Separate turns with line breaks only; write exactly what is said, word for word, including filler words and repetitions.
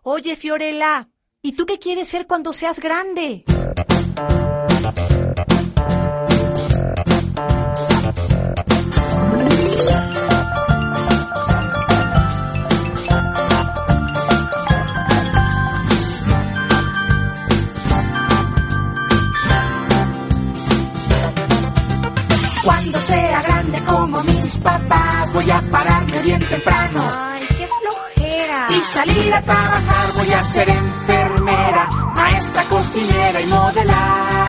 Oye, Fiorella, ¿y tú qué quieres ser cuando seas grande?
Cuando sea grande como mis papás, voy a pararme bien temprano.
Ay, qué flojera.
Y salir a trabajar, voy a ser enfermera, maestra, cocinera y modelar.